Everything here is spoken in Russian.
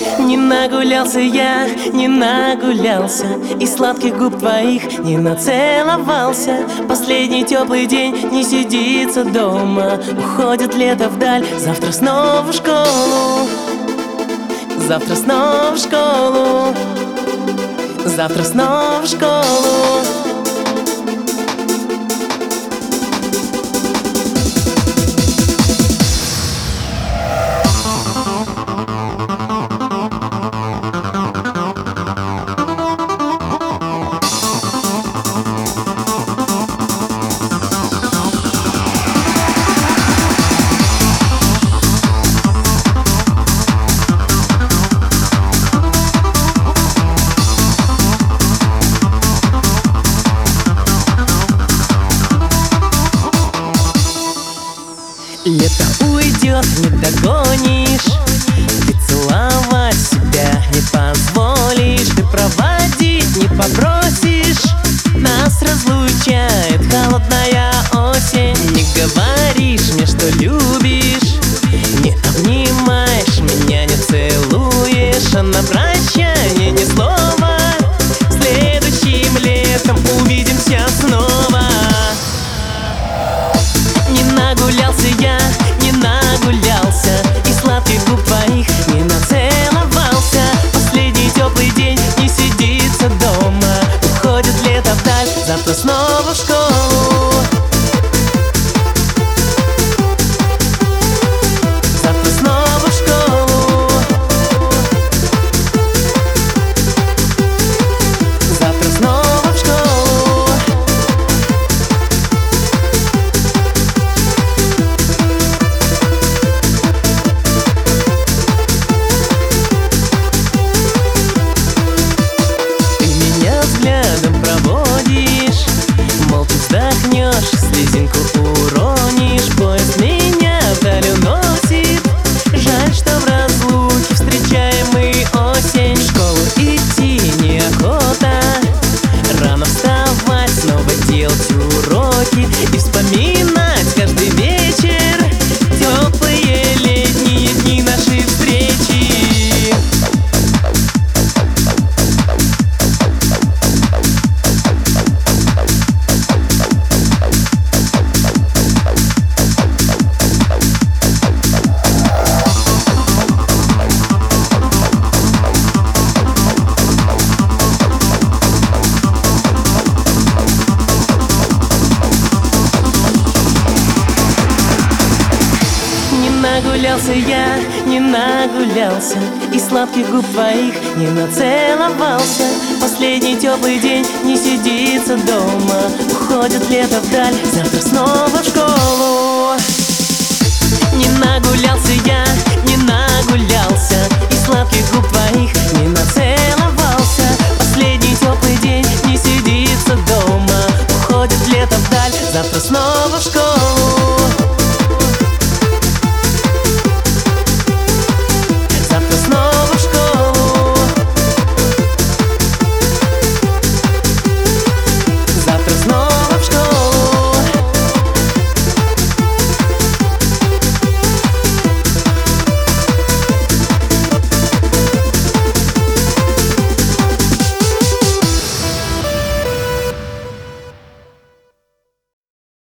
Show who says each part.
Speaker 1: Не нагулялся я, не нагулялся, и сладких губ твоих не нацеловался. Последний теплый день не сидится дома, уходит лето вдаль, завтра снова в школу. Завтра снова в школу. Завтра снова в школу.
Speaker 2: Лето уйдет, не догонишь, ты целовать себя не позволишь, ты проводить не попросишь. Нас разлучает холодная осень. Не говоришь мне, что любишь, не обнимаешь меня, не целуешь, а на прощание ни слова. Следующим летом увидимся снова. Не нагулялся я, не нагулялся, и сладких губ твоих не нацеловался. Последний теплый день не сидится дома, уходит лето вдаль, завтра снова в школу. Завтра снова в школу. Завтра снова в школу. Взглядом проводишь, молча вздохнешь, слезинку уронишь. Поезд меня вдаль уносит, жаль, что в разлуке встречаем мы осень. В школу идти неохота, рано вставать, снова делать уроки и вспоминать каждый вечер теплые летние дни нашей встречи.
Speaker 1: Нагулялся я, не нагулялся, и сладких губ твоих не нацеловался. Последний теплый день не сидится дома, уходит лето вдаль, завтра снова в школу.